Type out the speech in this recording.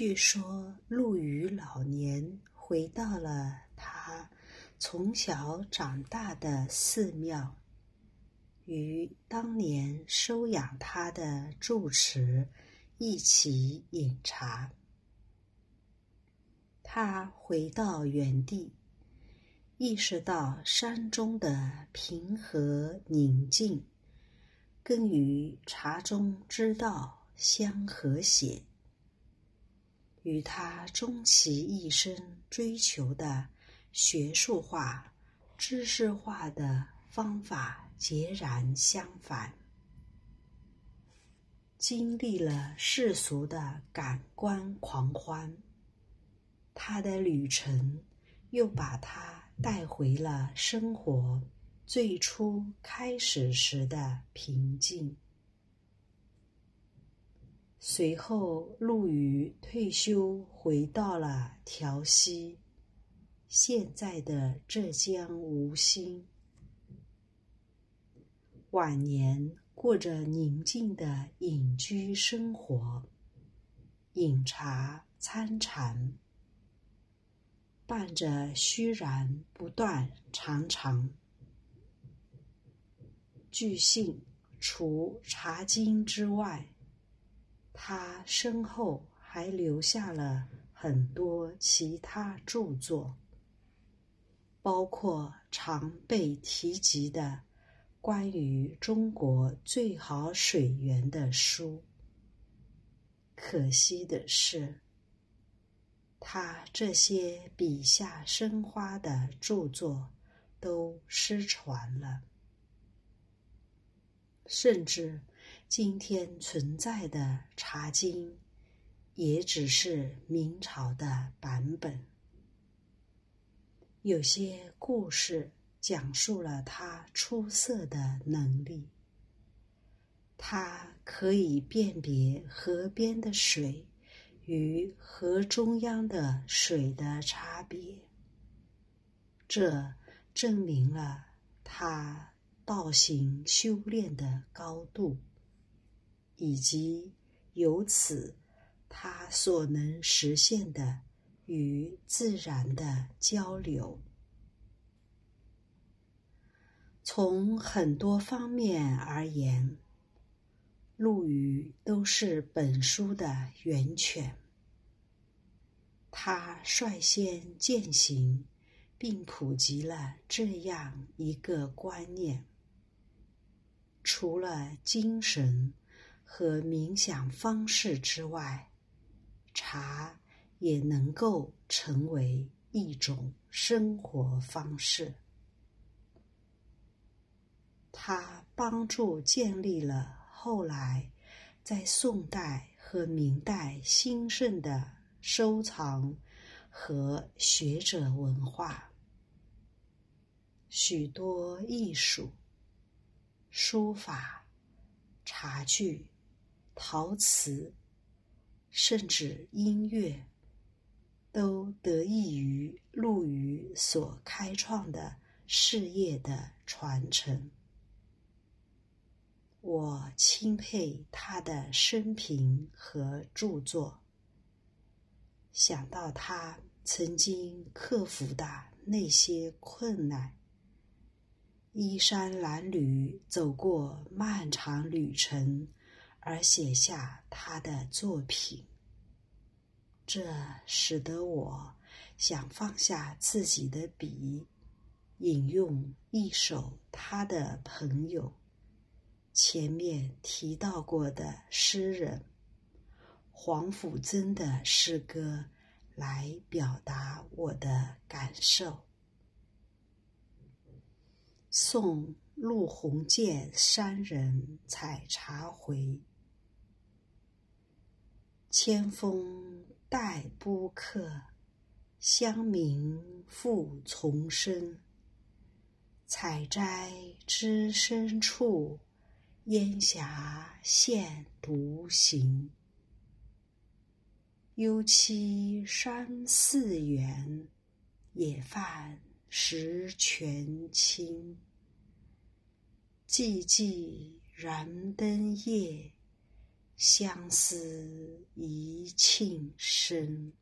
据说陆羽老年回到了他从小长大的寺庙，与当年收养他的住持一起饮茶。他回到原地，意识到山中的平和宁静，更与茶中之道相和谐，与他终其一生追求的学术化、知识化的方法截然相反。经历了世俗的感官狂欢，他的旅程又把他带回了生活最初开始时的平静。随后陆羽退休回到了调溪，现在的浙江吴兴。晚年过着宁静的隐居生活，饮茶参禅，伴着虚然不断常常。据信，除茶经之外，他身后还留下了很多其他著作，包括常被提及的关于中国最好水源的书。可惜的是，他这些笔下生花的著作都失传了，甚至今天存在的茶经也只是明朝的版本。有些故事讲述了他出色的能力，他可以辨别河边的水与河中央的水的差别，这证明了他道行修炼的高度，以及由此他所能实现的与自然的交流。从很多方面而言，陆羽都是本书的源泉。他率先践行并普及了这样一个观念：除了精神和冥想方式之外，茶也能够成为一种生活方式。他帮助建立了后来在宋代和明代兴盛的收藏和学者文化。许多艺术、书法、茶具、陶瓷，甚至音乐，都得益于陆羽所开创的事业的传承。我钦佩他的生平和著作，想到他曾经克服的那些困难，衣衫褴褛走过漫长旅程，而写下他的作品，这使得我想放下自己的笔，引用一首他的朋友前面提到过的诗人黄甫曾的诗歌来表达我的感受。送陆鸿渐山人采茶回，千峰带布客，乡民复丛生。采摘知深处，烟霞现独行。幽栖山寺远，野饭食泉清。寂寂燃灯夜， 相思一庆生。